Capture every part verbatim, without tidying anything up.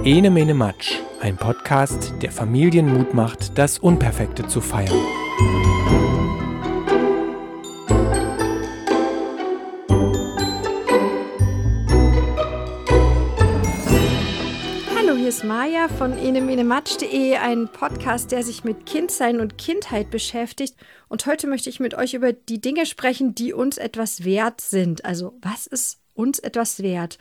Ene Mene Matsch, ein Podcast, der Familien Mut macht, das Unperfekte zu feiern. Hallo, hier ist Maja von ene mene matsch punkt de, ein Podcast, der sich mit Kindsein und Kindheit beschäftigt. Und heute möchte ich mit euch über die Dinge sprechen, die uns etwas wert sind. Also, was ist uns etwas wert?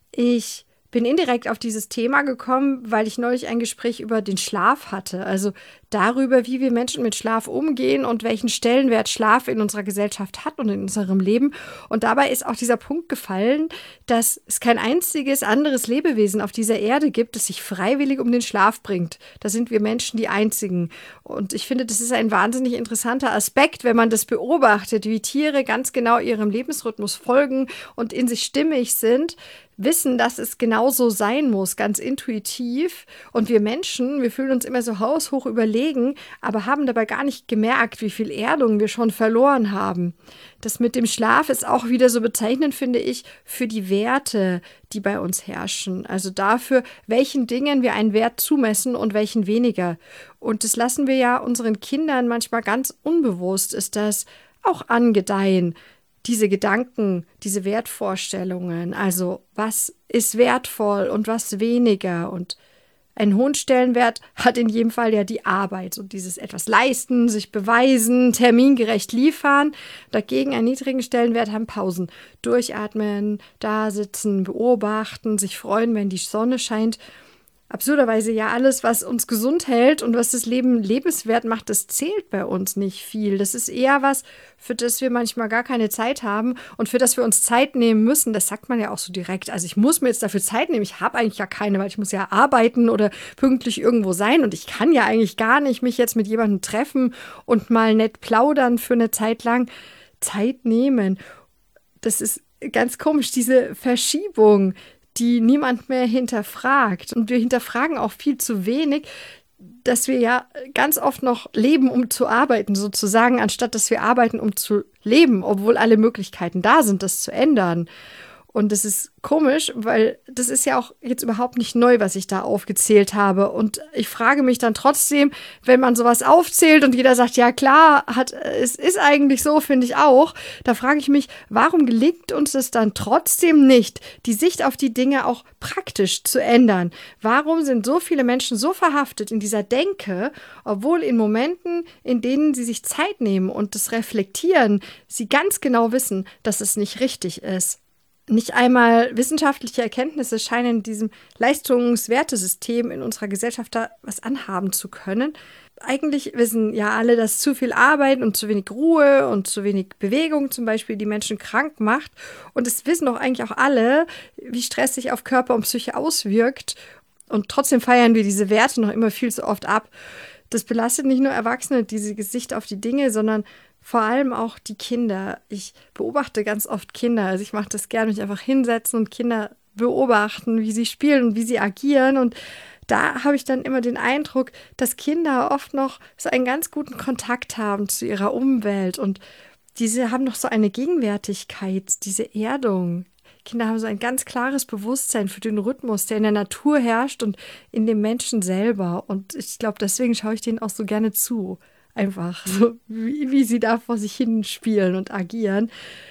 Ich bin indirekt auf dieses Thema gekommen, weil ich neulich ein Gespräch über den Schlaf hatte. Also darüber, wie wir Menschen mit Schlaf umgehen und welchen Stellenwert Schlaf in unserer Gesellschaft hat und in unserem Leben. Und dabei ist auch dieser Punkt gefallen, dass es kein einziges anderes Lebewesen auf dieser Erde gibt, das sich freiwillig um den Schlaf bringt. Da sind wir Menschen die Einzigen. Und ich finde, das ist ein wahnsinnig interessanter Aspekt, wenn man das beobachtet, wie Tiere ganz genau ihrem Lebensrhythmus folgen und in sich stimmig sind, wissen, dass es genauso sein muss, ganz intuitiv. Und wir Menschen, wir fühlen uns immer so haushoch überlegen, aber haben dabei gar nicht gemerkt, wie viel Erdung wir schon verloren haben. Das mit dem Schlaf ist auch wieder so bezeichnend, finde ich, für die Werte, die bei uns herrschen. Also dafür, welchen Dingen wir einen Wert zumessen und welchen weniger. Und das lassen wir ja unseren Kindern manchmal ganz unbewusst, ist das auch angedeihen. Diese Gedanken, diese Wertvorstellungen, also was ist wertvoll und was weniger. Und einen hohen Stellenwert hat in jedem Fall ja die Arbeit, so dieses etwas leisten, sich beweisen, termingerecht liefern. Dagegen einen niedrigen Stellenwert haben Pausen, durchatmen, da sitzen, beobachten, sich freuen, wenn die Sonne scheint. Absurderweise ja alles, was uns gesund hält und was das Leben lebenswert macht, das zählt bei uns nicht viel. Das ist eher was, für das wir manchmal gar keine Zeit haben und für das wir uns Zeit nehmen müssen. Das sagt man ja auch so direkt. Also ich muss mir jetzt dafür Zeit nehmen. Ich habe eigentlich ja keine, weil ich muss ja arbeiten oder pünktlich irgendwo sein. Und ich kann ja eigentlich gar nicht mich jetzt mit jemandem treffen und mal nett plaudern für eine Zeit lang. Zeit nehmen. Das ist ganz komisch, diese Verschiebung, die niemand mehr hinterfragt. Und wir hinterfragen auch viel zu wenig, dass wir ja ganz oft noch leben, um zu arbeiten, sozusagen, anstatt dass wir arbeiten, um zu leben, obwohl alle Möglichkeiten da sind, das zu ändern. Und das ist komisch, weil das ist ja auch jetzt überhaupt nicht neu, was ich da aufgezählt habe. Und ich frage mich dann trotzdem, wenn man sowas aufzählt und jeder sagt, ja klar, hat, es ist eigentlich so, finde ich auch, da frage ich mich, warum gelingt uns es dann trotzdem nicht, die Sicht auf die Dinge auch praktisch zu ändern? Warum sind so viele Menschen so verhaftet in dieser Denke, obwohl in Momenten, in denen sie sich Zeit nehmen und das reflektieren, sie ganz genau wissen, dass es nicht richtig ist? Nicht einmal wissenschaftliche Erkenntnisse scheinen diesem Leistungswertesystem in unserer Gesellschaft da was anhaben zu können. Eigentlich wissen ja alle, dass zu viel Arbeit und zu wenig Ruhe und zu wenig Bewegung zum Beispiel die Menschen krank macht. Und es wissen doch eigentlich auch alle, wie Stress sich auf Körper und Psyche auswirkt. Und trotzdem feiern wir diese Werte noch immer viel zu oft ab. Das belastet nicht nur Erwachsene, diese Sicht auf die Dinge, sondern vor allem auch die Kinder. Ich beobachte ganz oft Kinder. Also ich mache das gerne, mich einfach hinsetzen und Kinder beobachten, wie sie spielen und wie sie agieren. Und da habe ich dann immer den Eindruck, dass Kinder oft noch so einen ganz guten Kontakt haben zu ihrer Umwelt. Und diese haben noch so eine Gegenwärtigkeit, diese Erdung. Kinder haben so ein ganz klares Bewusstsein für den Rhythmus, der in der Natur herrscht und in dem Menschen selber. Und ich glaube, deswegen schaue ich denen auch so gerne zu. Einfach so, wie, wie sie da vor sich hin spielen und agieren.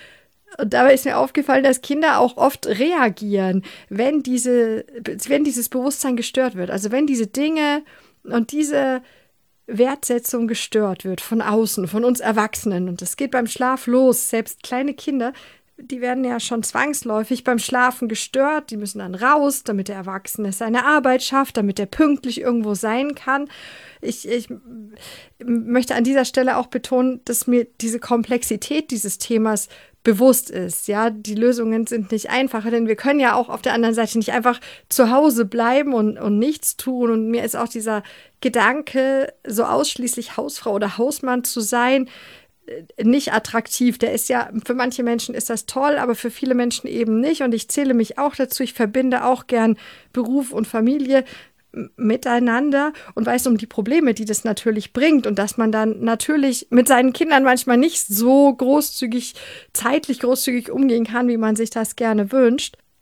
Und dabei ist mir aufgefallen, dass Kinder auch oft reagieren, wenn, diese, wenn dieses Bewusstsein gestört wird. Also wenn diese Dinge und diese Wertsetzung gestört wird von außen, von uns Erwachsenen. Und das geht beim Schlaf los. Selbst kleine Kinder, die werden ja schon zwangsläufig beim Schlafen gestört. Die müssen dann raus, damit der Erwachsene seine Arbeit schafft, damit er pünktlich irgendwo sein kann. Ich, ich möchte an dieser Stelle auch betonen, dass mir diese Komplexität dieses Themas bewusst ist. Ja, die Lösungen sind nicht einfacher, denn wir können ja auch auf der anderen Seite nicht einfach zu Hause bleiben und, und nichts tun. Und mir ist auch dieser Gedanke, so ausschließlich Hausfrau oder Hausmann zu sein, nicht attraktiv. Der ist ja, für manche Menschen ist das toll, aber für viele Menschen eben nicht. Und ich zähle mich auch dazu. Ich verbinde auch gern Beruf und Familie miteinander und weiß um die Probleme, die das natürlich bringt und dass man dann natürlich mit seinen Kindern manchmal nicht so großzügig, zeitlich großzügig umgehen kann, wie man sich das gerne wünscht.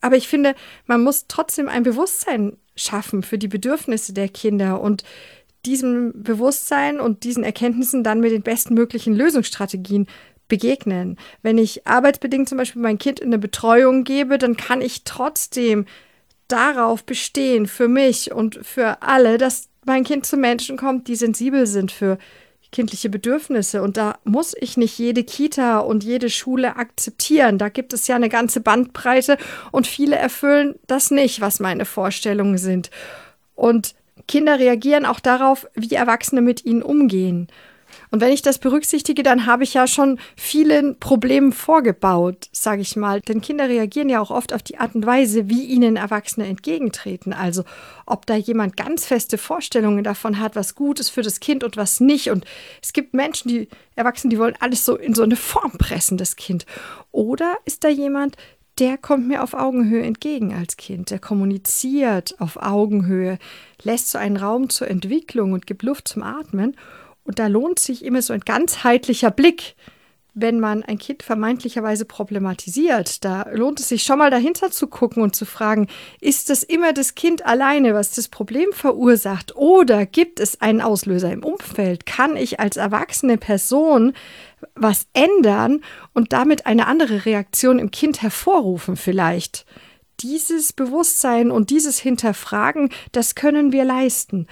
Aber ich finde, man muss trotzdem ein Bewusstsein schaffen für die Bedürfnisse der Kinder und diesem Bewusstsein und diesen Erkenntnissen dann mit den bestmöglichen Lösungsstrategien begegnen. Wenn ich arbeitsbedingt zum Beispiel mein Kind in eine Betreuung gebe, dann kann ich trotzdem darauf bestehen, für mich und für alle, dass mein Kind zu Menschen kommt, die sensibel sind für kindliche Bedürfnisse. Und da muss ich nicht jede Kita und jede Schule akzeptieren. Da gibt es ja eine ganze Bandbreite und viele erfüllen das nicht, was meine Vorstellungen sind. Und Kinder reagieren auch darauf, wie Erwachsene mit ihnen umgehen. Und wenn ich das berücksichtige, dann habe ich ja schon vielen Problemen vorgebaut, sage ich mal. Denn Kinder reagieren ja auch oft auf die Art und Weise, wie ihnen Erwachsene entgegentreten. Also ob da jemand ganz feste Vorstellungen davon hat, was gut ist für das Kind und was nicht. Und es gibt Menschen, die Erwachsene, die wollen alles so in so eine Form pressen, das Kind. Oder ist da jemand, der kommt mir auf Augenhöhe entgegen als Kind. Der kommuniziert auf Augenhöhe, lässt so einen Raum zur Entwicklung und gibt Luft zum Atmen. Und da lohnt sich immer so ein ganzheitlicher Blick, wenn man ein Kind vermeintlicherweise problematisiert. Da lohnt es sich schon mal dahinter zu gucken und zu fragen, ist das immer das Kind alleine, was das Problem verursacht? Oder gibt es einen Auslöser im Umfeld? Kann ich als erwachsene Person was ändern und damit eine andere Reaktion im Kind hervorrufen vielleicht? Dieses Bewusstsein und dieses Hinterfragen, das können wir leisten.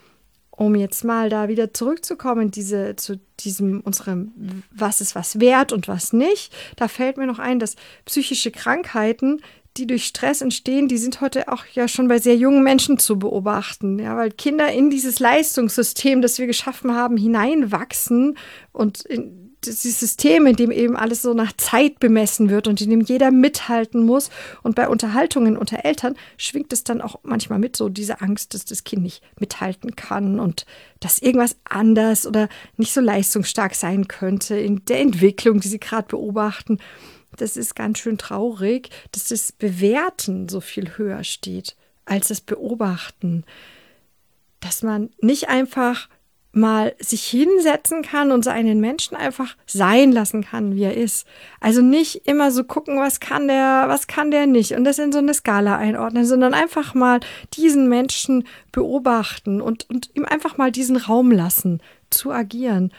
Um jetzt mal da wieder zurückzukommen, diese, zu diesem, unserem, was ist was wert und was nicht, da fällt mir noch ein, dass psychische Krankheiten, die durch Stress entstehen, die sind heute auch ja schon bei sehr jungen Menschen zu beobachten. Ja, weil Kinder in dieses Leistungssystem, das wir geschaffen haben, hineinwachsen und in dieses System, in dem eben alles so nach Zeit bemessen wird und in dem jeder mithalten muss. Und bei Unterhaltungen unter Eltern schwingt es dann auch manchmal mit, so diese Angst, dass das Kind nicht mithalten kann und dass irgendwas anders oder nicht so leistungsstark sein könnte in der Entwicklung, die sie gerade beobachten. Das ist ganz schön traurig, dass das Bewerten so viel höher steht als das Beobachten. Dass man nicht einfach mal sich hinsetzen kann und so einen Menschen einfach sein lassen kann, wie er ist. Also nicht immer so gucken, was kann der, was kann der nicht und das in so eine Skala einordnen, sondern einfach mal diesen Menschen beobachten und, und ihm einfach mal diesen Raum lassen, zu agieren.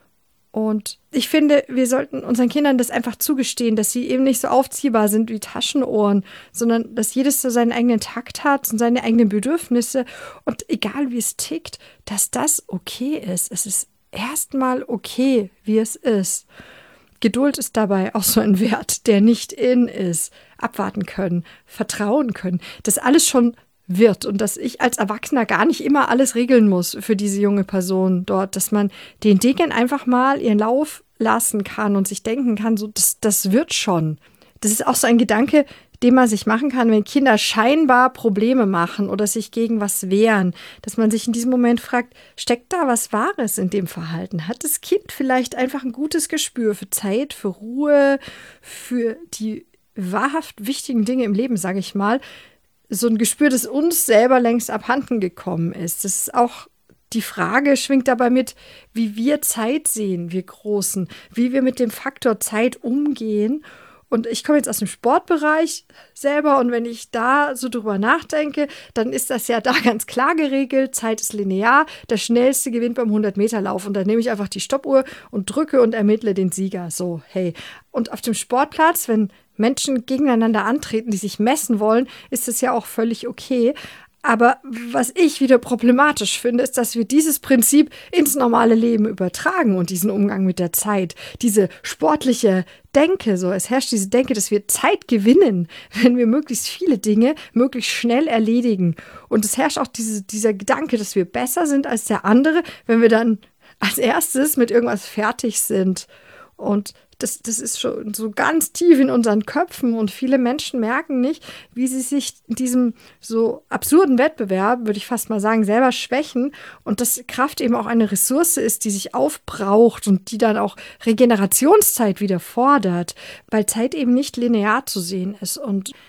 Und ich finde, wir sollten unseren Kindern das einfach zugestehen, dass sie eben nicht so aufziehbar sind wie Taschenohren, sondern dass jedes so seinen eigenen Takt hat und seine eigenen Bedürfnisse. Und egal wie es tickt, dass das okay ist. Es ist erstmal okay, wie es ist. Geduld ist dabei auch so ein Wert, der nicht in ist. Abwarten können, vertrauen können, das alles schon wird und dass ich als Erwachsener gar nicht immer alles regeln muss für diese junge Person dort, dass man den Dingen einfach mal ihren Lauf lassen kann und sich denken kann, so das, das wird schon. Das ist auch so ein Gedanke, den man sich machen kann, wenn Kinder scheinbar Probleme machen oder sich gegen was wehren, dass man sich in diesem Moment fragt, steckt da was Wahres in dem Verhalten? Hat das Kind vielleicht einfach ein gutes Gespür für Zeit, für Ruhe, für die wahrhaft wichtigen Dinge im Leben, sage ich mal, so ein Gespür, das uns selber längst abhanden gekommen ist. Das ist auch die Frage, schwingt dabei mit, wie wir Zeit sehen, wir Großen, wie wir mit dem Faktor Zeit umgehen. Und ich komme jetzt aus dem Sportbereich selber und wenn ich da so drüber nachdenke, dann ist das ja da ganz klar geregelt. Zeit ist linear, der Schnellste gewinnt beim hundert-Meter-Lauf und dann nehme ich einfach die Stoppuhr und drücke und ermittle den Sieger. So, hey. Und auf dem Sportplatz, wenn Menschen gegeneinander antreten, die sich messen wollen, ist es ja auch völlig okay. Aber was ich wieder problematisch finde, ist, dass wir dieses Prinzip ins normale Leben übertragen und diesen Umgang mit der Zeit. Diese sportliche Denke, so es herrscht diese Denke, dass wir Zeit gewinnen, wenn wir möglichst viele Dinge möglichst schnell erledigen. Und es herrscht auch diese, dieser Gedanke, dass wir besser sind als der andere, wenn wir dann als erstes mit irgendwas fertig sind. Und Das, das ist schon so ganz tief in unseren Köpfen und viele Menschen merken nicht, wie sie sich in diesem so absurden Wettbewerb, würde ich fast mal sagen, selber schwächen und dass Kraft eben auch eine Ressource ist, die sich aufbraucht und die dann auch Regenerationszeit wieder fordert, weil Zeit eben nicht linear zu sehen ist. Und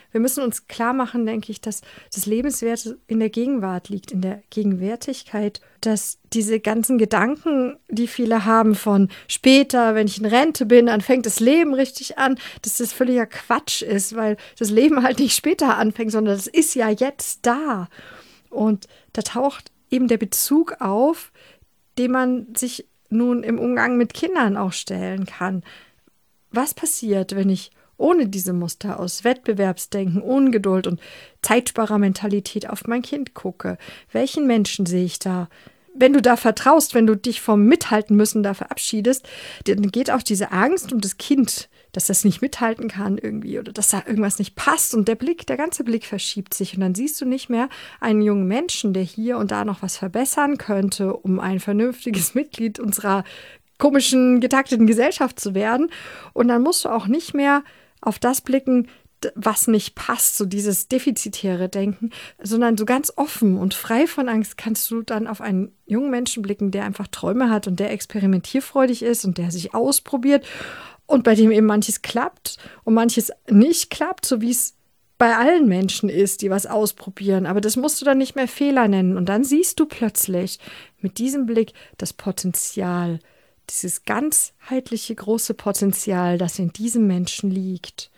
wir müssen uns klar machen, denke ich, dass das Lebenswerte in der Gegenwart liegt, in der Gegenwärtigkeit, dass diese ganzen Gedanken, die viele haben von später, wenn ich in Rente bin, dann fängt das Leben richtig an, dass das völliger Quatsch ist, weil das Leben halt nicht später anfängt, sondern das ist ja jetzt da. Und da taucht eben der Bezug auf, den man sich nun im Umgang mit Kindern auch stellen kann. Was passiert, wenn ich ohne diese Muster aus Wettbewerbsdenken, Ungeduld und Zeitsparermentalität auf mein Kind gucke? Welchen Menschen sehe ich da? Wenn du da vertraust, wenn du dich vom Mithalten müssen da verabschiedest, dann geht auch diese Angst um das Kind, dass das nicht mithalten kann irgendwie oder dass da irgendwas nicht passt und der Blick, der ganze Blick verschiebt sich und dann siehst du nicht mehr einen jungen Menschen, der hier und da noch was verbessern könnte, um ein vernünftiges Mitglied unserer komischen, getakteten Gesellschaft zu werden. Und dann musst du auch nicht mehr auf das blicken, was nicht passt, so dieses defizitäre Denken, sondern so ganz offen und frei von Angst kannst du dann auf einen jungen Menschen blicken, der einfach Träume hat und der experimentierfreudig ist und der sich ausprobiert und bei dem eben manches klappt und manches nicht klappt, so wie es bei allen Menschen ist, die was ausprobieren. Aber das musst du dann nicht mehr Fehler nennen. Und dann siehst du plötzlich mit diesem Blick das Potenzial, dieses ganzheitliche große Potenzial, das in diesem Menschen liegt.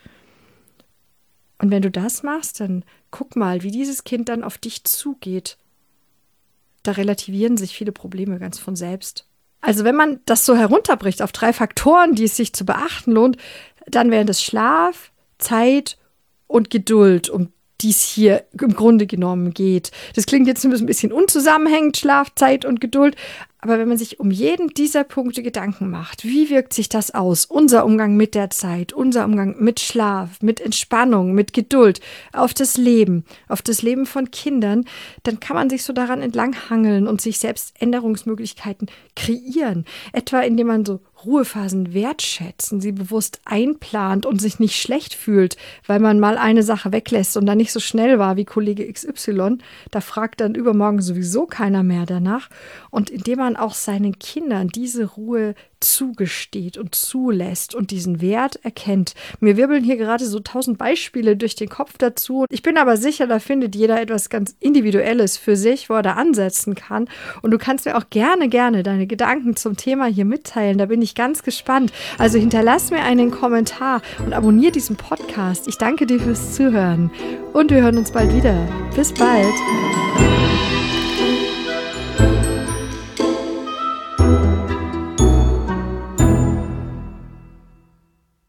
Und wenn du das machst, dann guck mal, wie dieses Kind dann auf dich zugeht. Da relativieren sich viele Probleme ganz von selbst. Also wenn man das so herunterbricht auf drei Faktoren, die es sich zu beachten lohnt, dann wären das Schlaf, Zeit und Geduld, um die es hier im Grunde genommen geht. Das klingt jetzt ein bisschen unzusammenhängend, Schlaf, Zeit und Geduld. Aber wenn man sich um jeden dieser Punkte Gedanken macht, wie wirkt sich das aus? Unser Umgang mit der Zeit, unser Umgang mit Schlaf, mit Entspannung, mit Geduld, auf das Leben, auf das Leben von Kindern, dann kann man sich so daran entlanghangeln und sich selbst Änderungsmöglichkeiten kreieren. Etwa indem man so Ruhephasen wertschätzen, sie bewusst einplant und sich nicht schlecht fühlt, weil man mal eine Sache weglässt und dann nicht so schnell war wie Kollege X Y. Da fragt dann übermorgen sowieso keiner mehr danach. Und indem man auch seinen Kindern diese Ruhe zugesteht und zulässt und diesen Wert erkennt. Mir wirbeln hier gerade so tausend Beispiele durch den Kopf dazu. Ich bin aber sicher, da findet jeder etwas ganz Individuelles für sich, wo er da ansetzen kann. Und du kannst mir auch gerne, gerne deine Gedanken zum Thema hier mitteilen. Da bin ich ganz gespannt. Also hinterlass mir einen Kommentar und abonniere diesen Podcast. Ich danke dir fürs Zuhören und wir hören uns bald wieder. Bis bald.